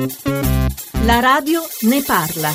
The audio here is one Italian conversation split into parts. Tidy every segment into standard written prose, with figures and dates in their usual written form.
La radio ne parla.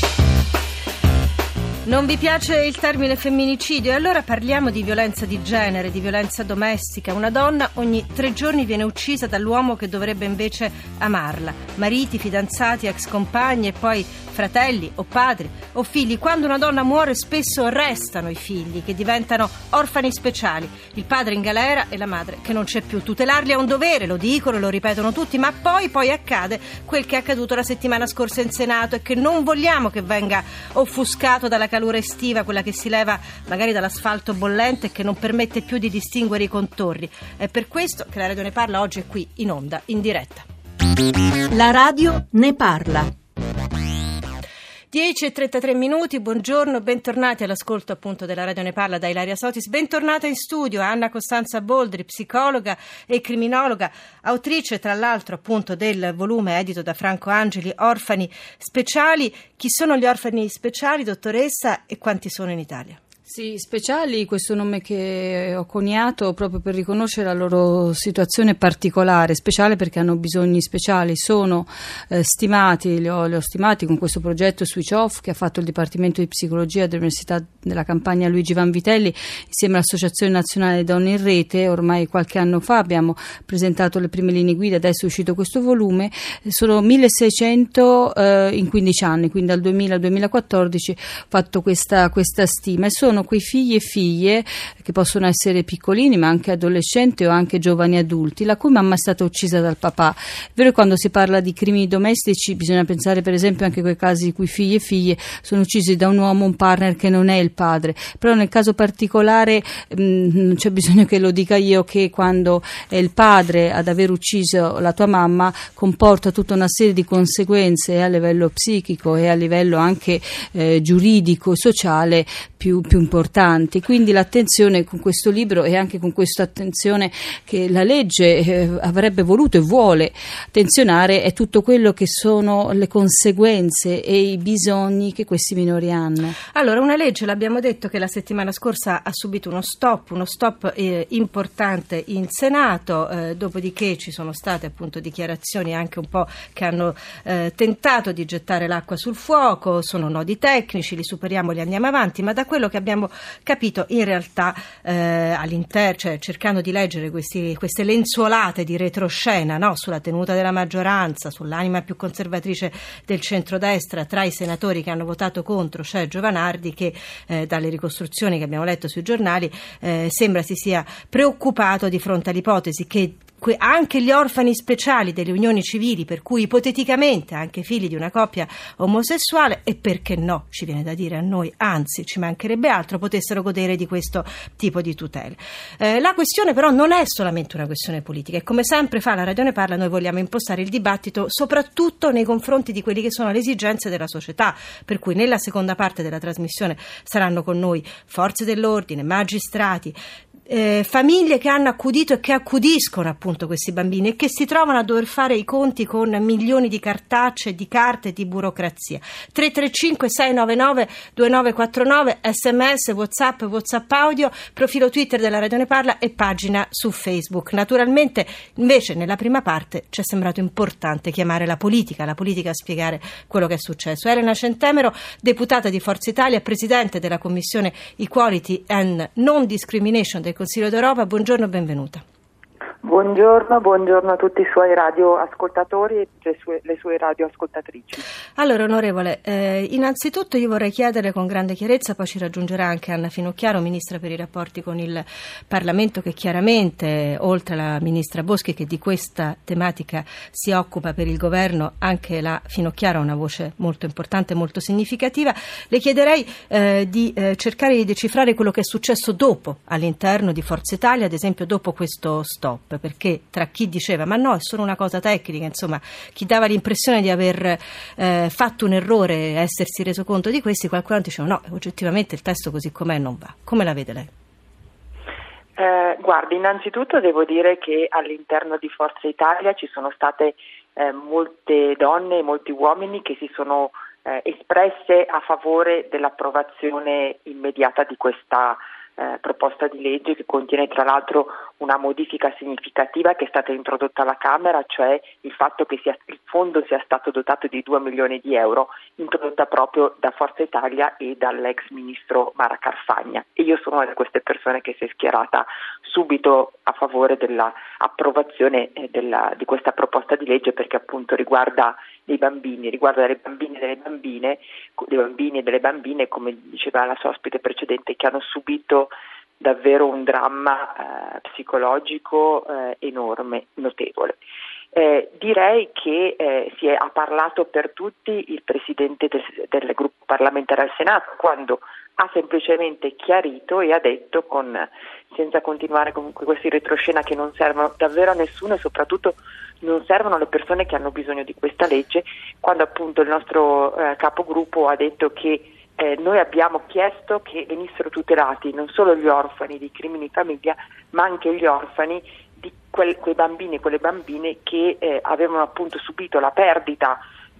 Non vi piace il termine femminicidio? E allora parliamo di violenza di genere, di violenza domestica. Una donna ogni 3 giorni viene uccisa dall'uomo che dovrebbe invece amarla. Mariti, fidanzati, ex compagni e poi fratelli o padri o figli. Quando una donna muore spesso restano i figli che diventano orfani speciali. Il padre in galera e la madre che non c'è più. Tutelarli è un dovere, lo dicono, lo ripetono tutti, ma poi accade quel che è accaduto la settimana scorsa in Senato e che non vogliamo che venga offuscato dalla calura estiva, quella che si leva magari dall'asfalto bollente e che non permette più di distinguere i contorni. È per questo che la radio ne parla oggi è qui in onda, in diretta. La radio ne parla. 10:33 buongiorno, bentornati all'ascolto appunto della Radio Ne Parla da Ilaria Sotis. Bentornata in studio Anna Costanza Boldri, psicologa e criminologa, autrice tra l'altro appunto del volume edito da Franco Angeli, Orfani Speciali. Chi sono gli orfani speciali, dottoressa, e quanti sono in Italia? Sì, speciali, questo nome che ho coniato proprio per riconoscere la loro situazione particolare, speciale perché hanno bisogni speciali, sono stimati, li ho stimati con questo progetto Switch Off che ha fatto il Dipartimento di Psicologia dell'Università della Campania Luigi Vanvitelli insieme all'Associazione Nazionale Donne in Rete. Ormai qualche anno fa abbiamo presentato le prime linee guida, adesso è uscito questo volume, sono 1600 in 15 anni, quindi dal 2000 al 2014 ho fatto questa stima e sono quei figli e figlie che possono essere piccolini ma anche adolescenti o anche giovani adulti la cui mamma è stata uccisa dal papà. È vero che quando si parla di crimini domestici bisogna pensare per esempio anche a quei casi in cui figli e figlie sono uccisi da un uomo, un partner che non è il padre, però nel caso particolare non c'è bisogno che lo dica io che quando è il padre ad aver ucciso la tua mamma comporta tutta una serie di conseguenze a livello psichico e a livello anche giuridico e sociale più importanti. Quindi l'attenzione con questo libro e anche con questa attenzione che la legge avrebbe voluto e vuole attenzionare è tutto quello che sono le conseguenze e i bisogni che questi minori hanno. Allora, una legge, l'abbiamo detto, che la settimana scorsa ha subito uno stop importante in Senato, dopodiché ci sono state appunto dichiarazioni anche un po' che hanno tentato di gettare l'acqua sul fuoco, sono nodi tecnici, li superiamo, li andiamo avanti, ma da quello che abbiamo capito in realtà cioè cercando di leggere queste lenzuolate di retroscena, no? Sulla tenuta della maggioranza, sull'anima più conservatrice del centrodestra tra i senatori che hanno votato contro, cioè Giovanardi, che dalle ricostruzioni che abbiamo letto sui giornali sembra si sia preoccupato di fronte all'ipotesi che anche gli orfani speciali delle unioni civili, per cui ipoteticamente anche figli di una coppia omosessuale, e perché no, ci viene da dire a noi, anzi ci mancherebbe altro, potessero godere di questo tipo di tutele. La questione però non è solamente una questione politica e come sempre fa la Radio Ne Parla noi vogliamo impostare il dibattito soprattutto nei confronti di quelle che sono le esigenze della società, per cui nella seconda parte della trasmissione saranno con noi forze dell'ordine, magistrati, famiglie che hanno accudito e che accudiscono appunto questi bambini e che si trovano a dover fare i conti con milioni di cartacce, di carte e di burocrazia. 335 699 2949, sms, whatsapp audio, profilo Twitter della Radio Ne Parla e pagina su Facebook. Naturalmente invece nella prima parte ci è sembrato importante chiamare la politica a spiegare quello che è successo. Elena Centemero, deputata di Forza Italia, presidente della Commissione Equality and Non Discrimination del Consiglio d'Europa, buongiorno e benvenuta. Buongiorno a tutti i suoi radioascoltatori e le sue radioascoltatrici. Allora, onorevole, innanzitutto io vorrei chiedere con grande chiarezza, poi ci raggiungerà anche Anna Finocchiaro, ministra per i rapporti con il Parlamento, che chiaramente, oltre alla ministra Boschi che di questa tematica si occupa per il governo, anche la Finocchiaro ha una voce molto importante, molto significativa. Le chiederei di cercare di decifrare quello che è successo dopo all'interno di Forza Italia, ad esempio dopo questo stop, perché tra chi diceva ma no, è solo una cosa tecnica, insomma chi dava l'impressione di aver fatto un errore e essersi reso conto di questi, qualcuno diceva no, oggettivamente il testo così com'è non va. Come la vede lei? Guardi, innanzitutto devo dire che all'interno di Forza Italia ci sono state molte donne e molti uomini che si sono espresse a favore dell'approvazione immediata di questa proposta di legge, che contiene tra l'altro una modifica significativa che è stata introdotta alla Camera, cioè il fatto che il fondo sia stato dotato di 2 milioni di euro, introdotta proprio da Forza Italia e dall'ex ministro Mara Carfagna. E io sono una di queste persone che si è schierata subito a favore dell'approvazione di questa proposta di legge, perché appunto riguarda dei bambini, riguarda delle bambine e delle bambine, dei bambini e delle bambine, come diceva la sua ospite precedente, che hanno subito davvero un dramma psicologico enorme, notevole. Direi che ha parlato per tutti il Presidente del gruppo parlamentare al Senato, quando ha semplicemente chiarito e ha detto, senza continuare con questi retroscena che non servono davvero a nessuno e soprattutto non servono alle persone che hanno bisogno di questa legge, quando appunto il nostro capogruppo ha detto che noi abbiamo chiesto che venissero tutelati non solo gli orfani di crimini in famiglia, ma anche gli orfani di quei bambini e quelle bambine che avevano appunto subito la perdita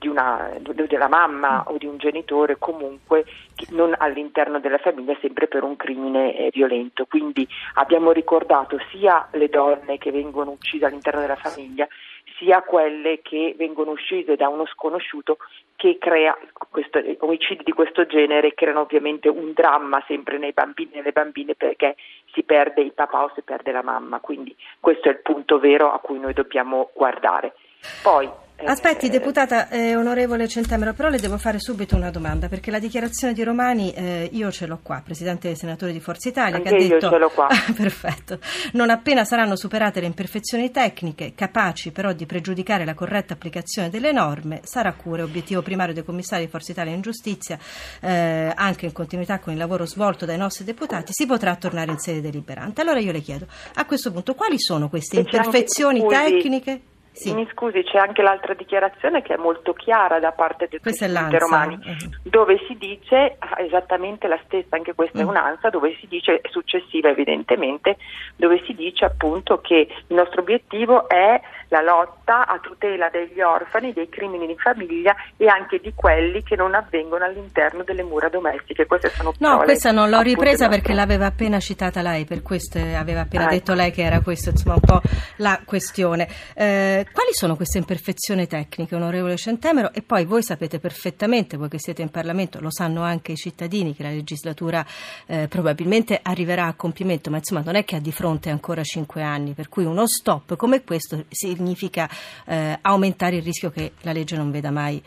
della mamma o di un genitore, comunque non all'interno della famiglia, sempre per un crimine violento. Quindi abbiamo ricordato sia le donne che vengono uccise all'interno della famiglia, sia quelle che vengono uccise da uno sconosciuto che crea omicidi di questo genere, creano ovviamente un dramma sempre nei bambini e nelle bambine, perché si perde il papà o si perde la mamma. Quindi questo è il punto vero a cui noi dobbiamo guardare. Poi aspetti, deputata onorevole Centemero, però le devo fare subito una domanda, perché la dichiarazione di Romani io ce l'ho qua, presidente dei senatori di Forza Italia, anche che ha detto: io ce l'ho qua. Perfetto, non appena saranno superate le imperfezioni tecniche, capaci però di pregiudicare la corretta applicazione delle norme, sarà cura e obiettivo primario dei commissari di Forza Italia in giustizia, anche in continuità con il lavoro svolto dai nostri deputati, si potrà tornare in sede deliberante. Allora io le chiedo, a questo punto, quali sono queste imperfezioni tecniche? Sì. Mi scusi, c'è anche l'altra dichiarazione che è molto chiara da parte del Presidente Romani, dove si dice esattamente la stessa, anche questa è un'ANSA, dove si dice, successiva evidentemente, dove si dice appunto che il nostro obiettivo è la lotta a tutela degli orfani, dei crimini di famiglia e anche di quelli che non avvengono all'interno delle mura domestiche. Queste sono parole, no, questa non l'ho ripresa perché l'aveva appena citata lei, per questo aveva appena detto lei che era questo, insomma, un po' la questione. Quali sono queste imperfezioni tecniche, onorevole Centemero? E poi voi sapete perfettamente, voi che siete in Parlamento, lo sanno anche i cittadini, che la legislatura probabilmente arriverà a compimento, ma insomma non è che ha di fronte ancora 5 anni, per cui uno stop come questo significa aumentare il rischio che la legge non veda mai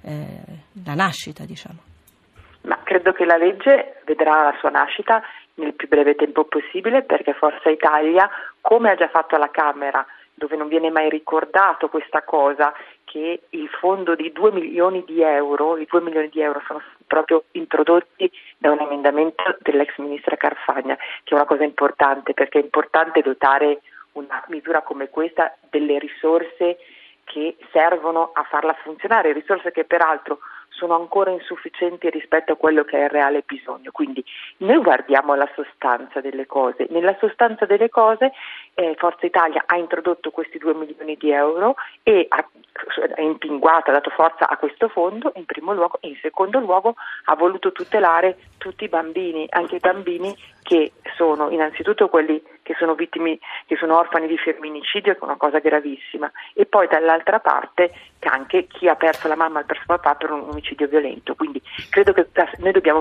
la nascita, diciamo. Ma credo che la legge vedrà la sua nascita nel più breve tempo possibile, perché Forza Italia, come ha già fatto alla Camera, dove non viene mai ricordato questa cosa, che il fondo di 2 milioni di euro, i 2 milioni di euro sono proprio introdotti da un emendamento dell'ex ministra Carfagna, che è una cosa importante, perché è importante dotare una misura come questa delle risorse che servono a farla funzionare, risorse che peraltro sono ancora insufficienti rispetto a quello che è il reale bisogno. Quindi noi guardiamo la sostanza delle cose. Nella sostanza delle cose Forza Italia ha introdotto questi 2 milioni di euro e ha impinguato, ha dato forza a questo fondo in primo luogo, e in secondo luogo ha voluto tutelare tutti i bambini, anche i bambini che sono innanzitutto quelli che sono vittime, che sono orfani di femminicidio, che è una cosa gravissima, e poi dall'altra parte anche chi ha perso la mamma, ha perso il papà per un omicidio violento. Quindi credo che noi dobbiamo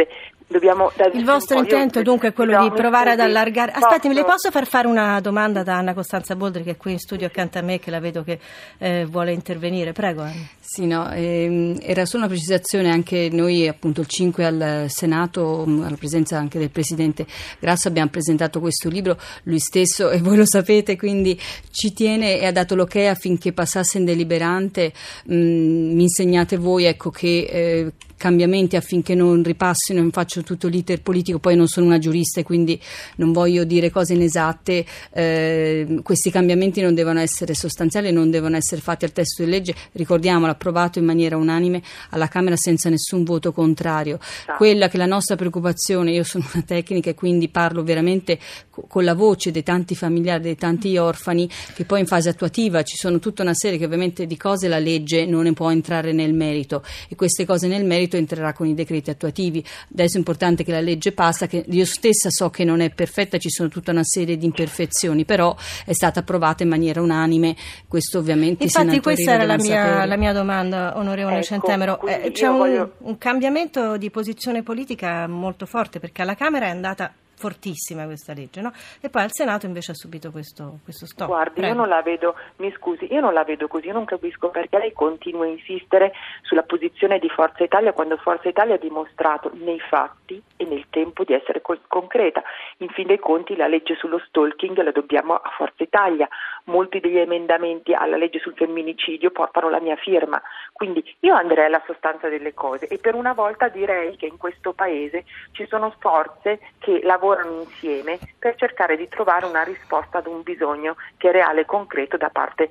il vostro intento dunque è quello di provare ad allargare. Aspetti, me le posso fare una domanda da Anna Costanza Boldri, che è qui in studio accanto a me, che la vedo che vuole intervenire. Prego, Anna. Sì, no, era solo una precisazione. Anche noi appunto il 5 al Senato, alla presenza anche del Presidente Grasso, abbiamo presentato questo libro, lui stesso, e voi lo sapete, quindi ci tiene e ha dato l'ok affinché passasse in deliberante. Mi insegnate voi, ecco, che cambiamenti affinché non ripassino, non faccio tutto l'iter politico, poi non sono una giurista e quindi non voglio dire cose inesatte, questi cambiamenti non devono essere sostanziali, non devono essere fatti al testo di legge, ricordiamolo, approvato in maniera unanime alla Camera senza nessun voto contrario. Quella che è la nostra preoccupazione, io sono una tecnica e quindi parlo veramente con la voce dei tanti familiari, dei tanti orfani, che poi in fase attuativa ci sono tutta una serie che ovviamente di cose la legge non ne può entrare nel merito, e queste cose nel merito Parlamento entrerà con i decreti attuativi. Adesso è importante che la legge passa, che io stessa so che non è perfetta, ci sono tutta una serie di imperfezioni, però è stata approvata in maniera unanime. Questo ovviamente infatti questa era la mia domanda, onorevole Centemero. C'è un cambiamento di posizione politica molto forte, perché alla Camera è andata fortissima questa legge, no? E poi al Senato invece ha subito questo stop. Guardi, Prego. io non la vedo, mi scusi, io non la vedo così, io non capisco perché lei continua a insistere sulla posizione di Forza Italia quando Forza Italia ha dimostrato nei fatti e nel tempo di essere concreta. In fin dei conti la legge sullo stalking la dobbiamo a Forza Italia, molti degli emendamenti alla legge sul femminicidio portano la mia firma, quindi io andrei alla sostanza delle cose e per una volta direi che in questo Paese ci sono forze che lavorano insieme per cercare di trovare una risposta ad un bisogno che è reale e concreto da parte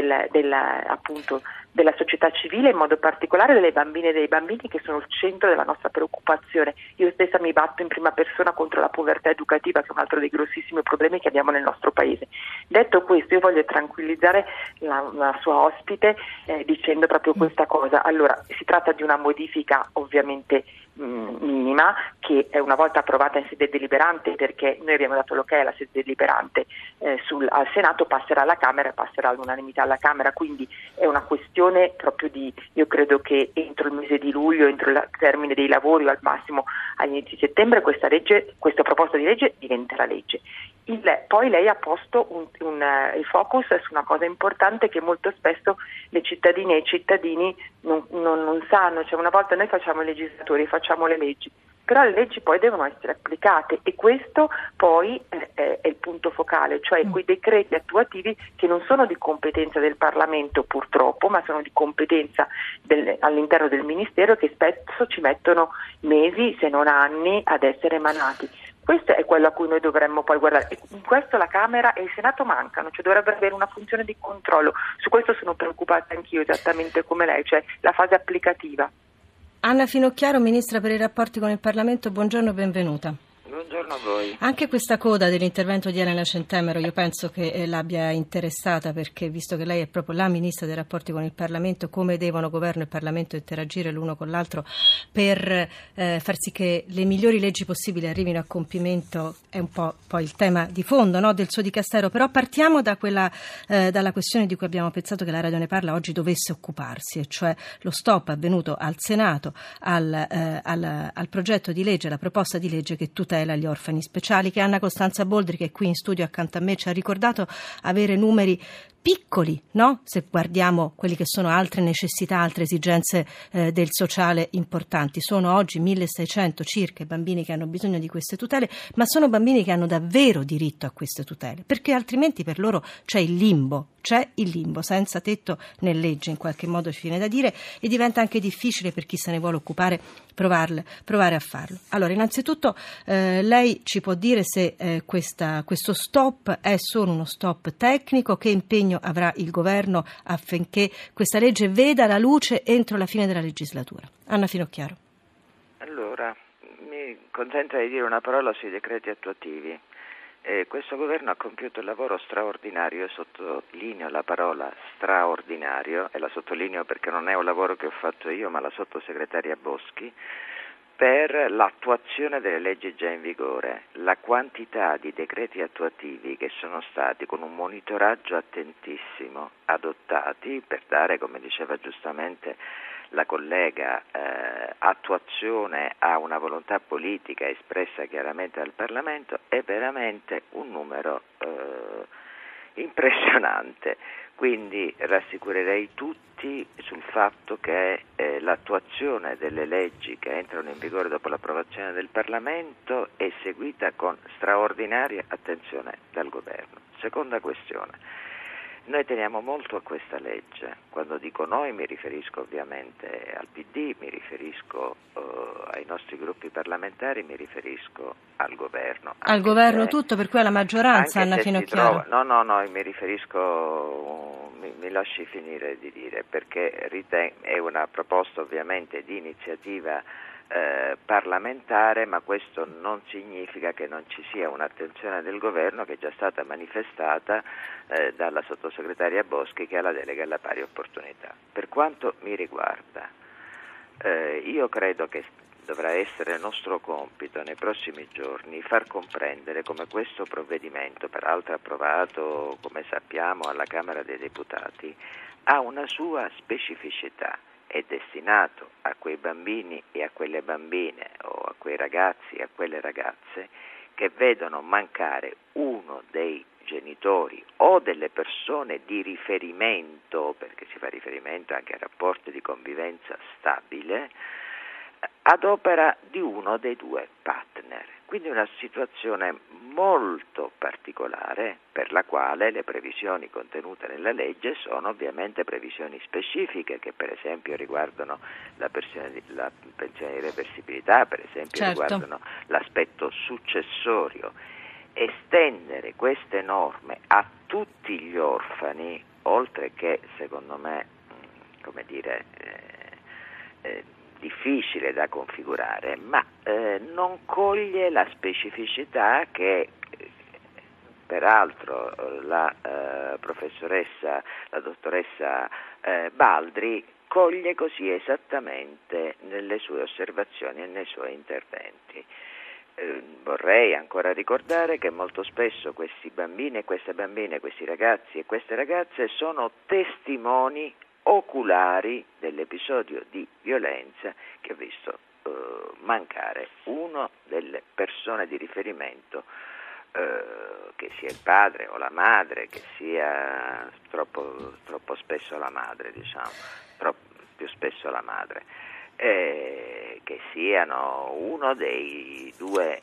appunto della società civile, in modo particolare delle bambine e dei bambini che sono il centro della nostra preoccupazione. Io stessa mi batto in prima persona contro la povertà educativa, che è un altro dei grossissimi problemi che abbiamo nel nostro Paese. Detto questo, io voglio tranquillizzare la sua ospite dicendo proprio questa cosa. Allora, si tratta di una modifica ovviamente minima, che è una volta approvata in sede deliberante, perché noi abbiamo dato l'ok alla sede deliberante al Senato, passerà alla Camera e passerà all'unanimità alla Camera, quindi è una questione proprio io credo che entro il mese di luglio, entro il termine dei lavori o al massimo all'inizio di settembre questa proposta di legge diventerà legge. Poi lei ha posto il focus su una cosa importante che molto spesso le cittadine e i cittadini non sanno, cioè una volta noi facciamo i legislatori, facciamo le leggi, però le leggi poi devono essere applicate e questo poi è il punto focale, cioè quei decreti attuativi che non sono di competenza del Parlamento purtroppo, ma sono di competenza all'interno del Ministero, che spesso ci mettono mesi se non anni ad essere emanati. Questo è quello a cui noi dovremmo poi guardare e in questo la Camera e il Senato mancano, cioè dovrebbero avere una funzione di controllo. Su questo sono preoccupata anch'io, esattamente come lei, cioè la fase applicativa. Anna Finocchiaro, Ministra per i rapporti con il Parlamento, buongiorno e benvenuta. Buongiorno a voi. Anche questa coda dell'intervento di Elena Centemero io penso che l'abbia interessata, perché visto che lei è proprio la Ministra dei rapporti con il Parlamento, come devono Governo e Parlamento interagire l'uno con l'altro per far sì che le migliori leggi possibili arrivino a compimento è un po' poi il tema di fondo, no, del suo dicastero. Però partiamo dalla questione di cui abbiamo pensato che la Radio Ne Parla oggi dovesse occuparsi, e cioè lo stop avvenuto al Senato al progetto di legge, alla proposta di legge che tutela gli orfani speciali, che Anna Costanza Boldri, che è qui in studio accanto a me, ci ha ricordato avere numeri piccoli, no? Se guardiamo quelli che sono altre necessità, altre esigenze del sociale importanti. Sono oggi 1600 circa i bambini che hanno bisogno di queste tutele, ma sono bambini che hanno davvero diritto a queste tutele, perché altrimenti per loro c'è il limbo senza tetto né legge, in qualche modo ci viene da dire, e diventa anche difficile per chi se ne vuole occupare provare a farlo. Allora, innanzitutto lei ci può dire se questo stop è solo uno stop tecnico, che impegno avrà il governo affinché questa legge veda la luce entro la fine della legislatura. Anna Finocchiaro. Allora, mi consenta di dire una parola sui decreti attuativi. Questo governo ha compiuto un lavoro straordinario, sottolineo la parola straordinario, e la sottolineo perché non è un lavoro che ho fatto io ma la sottosegretaria Boschi, per l'attuazione delle leggi già in vigore. La quantità di decreti attuativi che sono stati, con un monitoraggio attentissimo, adottati per dare, come diceva giustamente la collega, attuazione a una volontà politica espressa chiaramente dal Parlamento, è veramente un numero impressionante. Quindi rassicurerei tutti sul fatto che l'attuazione delle leggi che entrano in vigore dopo l'approvazione del Parlamento è seguita con straordinaria attenzione dal governo. Seconda questione. Noi teniamo molto a questa legge. Quando dico noi mi riferisco ovviamente al PD, mi riferisco ai nostri gruppi parlamentari, mi riferisco al governo. Al governo tutto, per cui alla maggioranza, Anna Finocchiaro? No, mi riferisco, mi lasci finire di dire, perché è una proposta ovviamente di iniziativa parlamentare, ma questo non significa che non ci sia un'attenzione del governo che è già stata manifestata dalla sottosegretaria Boschi, che ha la delega alla pari opportunità. Per quanto mi riguarda, Io credo che dovrà essere nostro compito nei prossimi giorni far comprendere come questo provvedimento, peraltro approvato, come sappiamo, alla Camera dei Deputati, ha una sua specificità. È destinato a quei bambini e a quelle bambine o a quei ragazzi e a quelle ragazze che vedono mancare uno dei genitori o delle persone di riferimento, perché si fa riferimento anche a rapporti di convivenza stabile, ad opera di uno dei due partner. Quindi una situazione molto particolare per la quale le previsioni contenute nella legge sono ovviamente previsioni specifiche che per esempio riguardano la pensione di reversibilità, per esempio riguardano l'aspetto successorio. Estendere queste norme a tutti gli orfani, oltre che secondo me, difficile da configurare, ma non coglie la specificità che peraltro la dottoressa Baldri coglie così esattamente nelle sue osservazioni e nei suoi interventi. Vorrei ancora ricordare che molto spesso questi bambini e queste bambine, questi ragazzi e queste ragazze sono testimoni oculari dell'episodio di violenza che ha visto mancare uno delle persone di riferimento, che sia il padre o la madre, che sia troppo spesso la madre, più spesso la madre, che siano uno dei due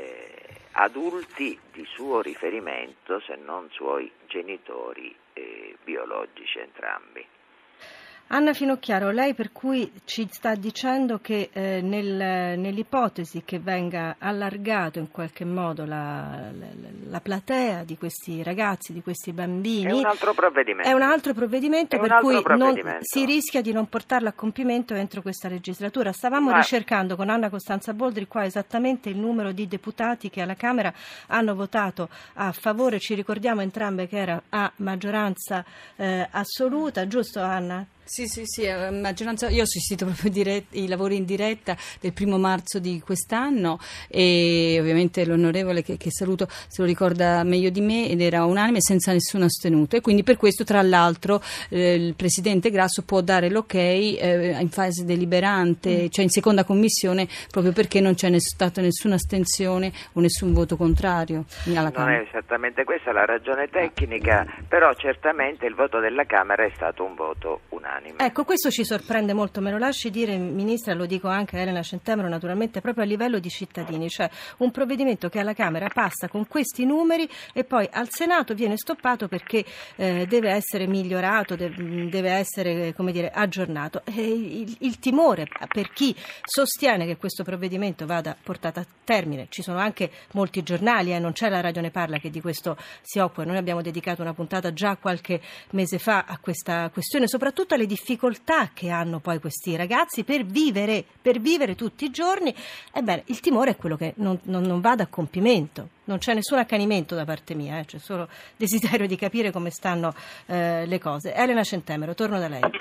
adulti di suo riferimento, se non suoi genitori biologici entrambi. Anna Finocchiaro, lei per cui ci sta dicendo che nell'ipotesi che venga allargato in qualche modo la platea di questi ragazzi, di questi bambini, è un altro provvedimento per cui si rischia di non portarlo a compimento entro questa legislatura. Stavamo ricercando con Anna Costanza Boldri qua esattamente il numero di deputati che alla Camera hanno votato a favore, ci ricordiamo entrambe che era a maggioranza assoluta, giusto Anna? Sì, maggioranza. Io ho assistito proprio i lavori in diretta del 1 marzo di quest'anno e ovviamente l'onorevole che saluto se lo ricorda meglio di me, ed era unanime senza nessun astenuto, e quindi per questo tra l'altro il Presidente Grasso può dare l'ok in fase deliberante, cioè in seconda commissione, proprio perché non c'è stata nessuna astensione o nessun voto contrario alla Camera. Non è esattamente questa la ragione tecnica, però certamente il voto della Camera è stato un voto unanime. Ecco, questo ci sorprende molto, me lo lasci dire, Ministra, lo dico anche a Elena Centemero, naturalmente proprio a livello di cittadini, cioè un provvedimento che alla Camera passa con questi numeri e poi al Senato viene stoppato perché deve essere migliorato, deve essere, aggiornato. Il timore per chi sostiene che questo provvedimento vada portato a termine, ci sono anche molti giornali, non c'è la Radio Ne Parla che di questo si occupa, noi abbiamo dedicato una puntata già qualche mese fa a questa questione, soprattutto alle difficoltà che hanno poi questi ragazzi per vivere tutti i giorni. Ebbene, il timore è quello che non vada a compimento. Non c'è nessun accanimento da parte mia, c'è solo desiderio di capire come stanno le cose. Elena Centemero, torno da lei.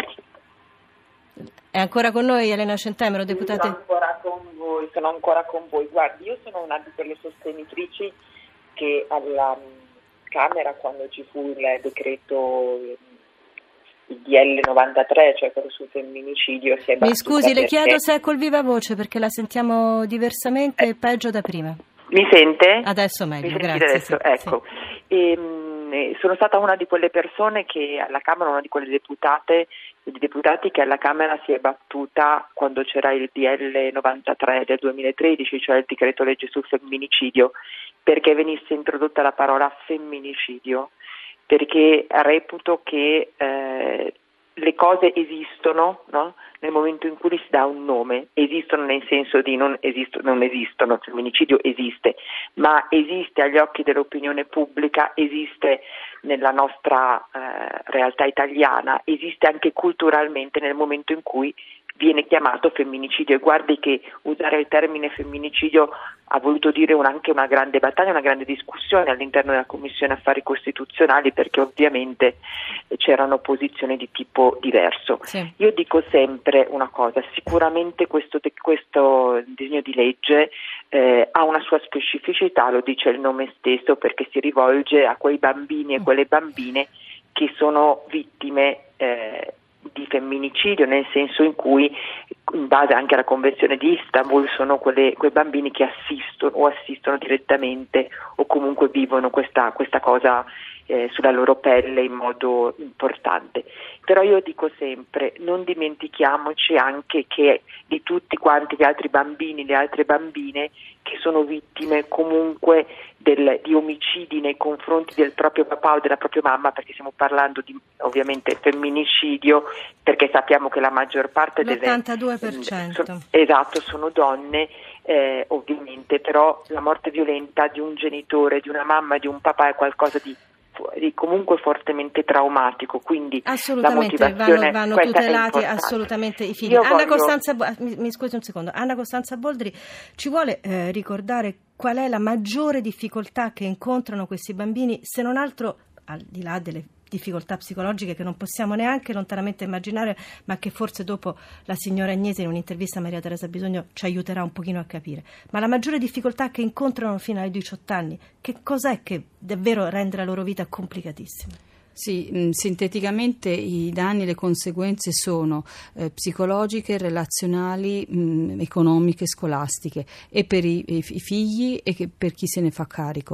È ancora con noi Elena Centemero, deputata? Sono ancora con voi. Guardi, io sono una di quelle sostenitrici che alla Camera, quando ci fu il decreto il DL 93, cioè quello sul femminicidio, si è battuta. Mi scusi, le chiedo se è col viva voce perché la sentiamo diversamente e peggio da prima. Mi sente? Adesso meglio, grazie. Adesso? Sì, ecco. Sì. Sono stata una di quelle persone che alla Camera, una di quelle deputati che alla Camera si è battuta quando c'era il DL 93 del 2013, cioè il decreto legge sul femminicidio, perché venisse introdotta la parola femminicidio, perché reputo che le cose esistono, no? Nel momento in cui si dà un nome, esistono nel senso di non esistono, il femminicidio esiste, ma esiste agli occhi dell'opinione pubblica, esiste nella nostra realtà italiana, esiste anche culturalmente nel momento in cui viene chiamato femminicidio, e guardi che usare il termine femminicidio ha voluto dire anche una grande battaglia, una grande discussione all'interno della Commissione Affari Costituzionali, perché ovviamente c'erano posizioni di tipo diverso. Sì. Io dico sempre una cosa: sicuramente questo disegno di legge ha una sua specificità, lo dice il nome stesso, perché si rivolge a quei bambini e quelle bambine che sono vittime di femminicidio, nel senso in cui, in base anche alla Convenzione di Istanbul, sono quei bambini che assistono direttamente o comunque vivono questa cosa sulla loro pelle in modo importante. Però io dico sempre, non dimentichiamoci anche che di tutti quanti gli altri bambini, le altre bambine che sono vittime comunque di omicidi nei confronti del proprio papà o della propria mamma, perché stiamo parlando di ovviamente femminicidio, perché sappiamo che la maggior parte l'82%. sono donne, ovviamente, però la morte violenta di un genitore, di una mamma e di un papà è qualcosa di comunque fortemente traumatico, quindi assolutamente la motivazione vanno tutelati assolutamente i figli. Mi scusi un secondo, Anna Costanza Boldri ci vuole ricordare qual è la maggiore difficoltà che incontrano questi bambini, se non altro al di là delle difficoltà psicologiche che non possiamo neanche lontanamente immaginare, ma che forse dopo la signora Agnese in un'intervista a Maria Teresa Bisogno ci aiuterà un pochino a capire. Ma la maggiore difficoltà che incontrano fino ai 18 anni, che cos'è che davvero rende la loro vita complicatissima? Sì, sinteticamente i danni e le conseguenze sono psicologiche, relazionali, economiche, scolastiche, e per i figli e per chi se ne fa carico.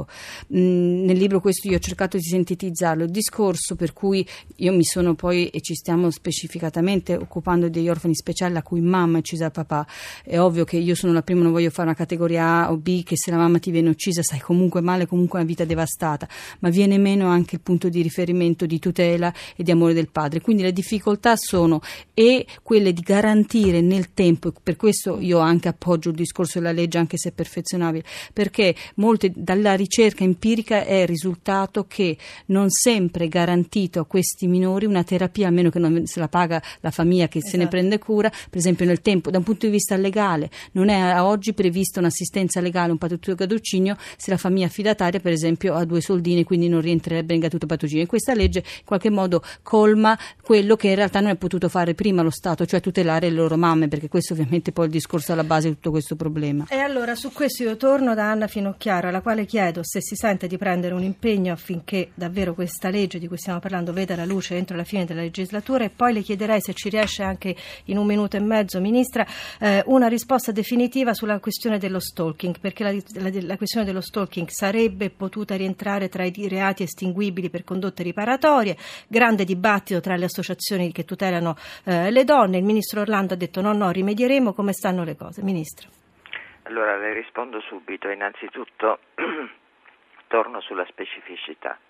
Nel libro questo io ho cercato di sintetizzarlo, il discorso per cui io mi sono poi, e ci stiamo specificatamente occupando degli orfani speciali la cui mamma è uccisa da papà. È ovvio che io sono la prima, non voglio fare una categoria A o B, che se la mamma ti viene uccisa stai comunque male, comunque una vita devastata, ma viene meno anche il punto di riferimento di tutela e di amore del padre. Quindi le difficoltà sono quelle di garantire nel tempo, per questo io anche appoggio il discorso della legge, anche se è perfezionabile, perché dalla ricerca empirica è il risultato che non sempre è garantito a questi minori una terapia, a meno che non se la paga la famiglia che se ne prende cura, per esempio nel tempo. Da un punto di vista legale non è a oggi prevista un'assistenza legale, un patrocinio se la famiglia affidataria per esempio ha 2 soldini, quindi non rientrerebbe in gratuito patrocinio. Questa legge in qualche modo colma quello che in realtà non è potuto fare prima lo Stato, cioè tutelare le loro mamme, perché questo ovviamente poi è il discorso alla base di tutto questo problema. E allora su questo io torno da Anna Finocchiaro, alla quale chiedo se si sente di prendere un impegno affinché davvero questa legge di cui stiamo parlando veda la luce entro la fine della legislatura, e poi le chiederei se ci riesce anche in 1 minuto e mezzo, Ministra, una risposta definitiva sulla questione dello stalking, perché la questione dello stalking sarebbe potuta rientrare tra i reati estinguibili per condotte riparatorie, grande dibattito tra le associazioni che tutelano le donne. Il ministro Orlando ha detto no, rimedieremo. Come stanno le cose, Ministro? Allora le rispondo subito. Innanzitutto torno sulla specificità.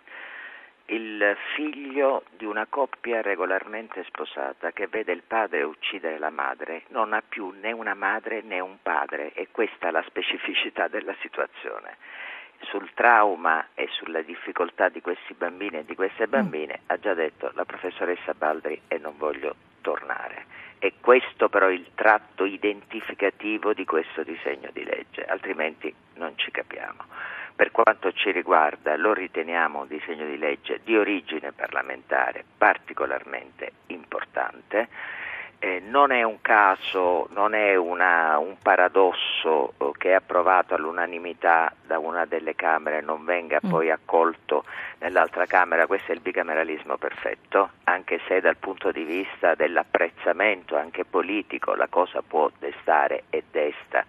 Il figlio di una coppia regolarmente sposata che vede il padre uccidere la madre non ha più né una madre né un padre, e questa è la specificità della situazione. Sul trauma e sulla difficoltà di questi bambini e di queste bambine ha già detto la professoressa Baldri, e non voglio tornare. E questo però è il tratto identificativo di questo disegno di legge, altrimenti non ci capiamo. Per quanto ci riguarda lo riteniamo un disegno di legge di origine parlamentare particolarmente importante. Non è un caso, non è un paradosso che è approvato all'unanimità da una delle Camere non venga poi accolto nell'altra Camera. Questo è il bicameralismo perfetto, anche se dal punto di vista dell'apprezzamento anche politico la cosa può destare e desta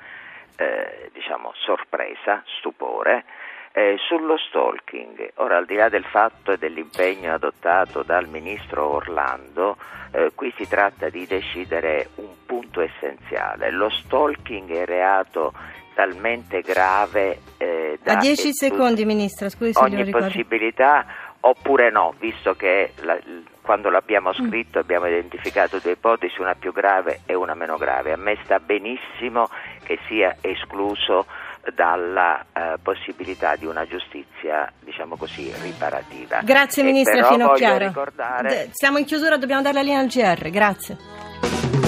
sorpresa, stupore. Sullo stalking, ora, al di là del fatto e dell'impegno adottato dal ministro Orlando, qui si tratta di decidere un punto essenziale. Lo stalking è reato talmente grave da 10 secondi, Ministra, scusi se ogni possibilità, oppure no, visto che quando l'abbiamo scritto abbiamo identificato 2 ipotesi, una più grave e una meno grave. A me sta benissimo che sia escluso dalla possibilità di una giustizia, diciamo così, riparativa. Grazie Ministra Finocchiaro. Ricordare... Siamo in chiusura, dobbiamo dare la linea al GR. Grazie.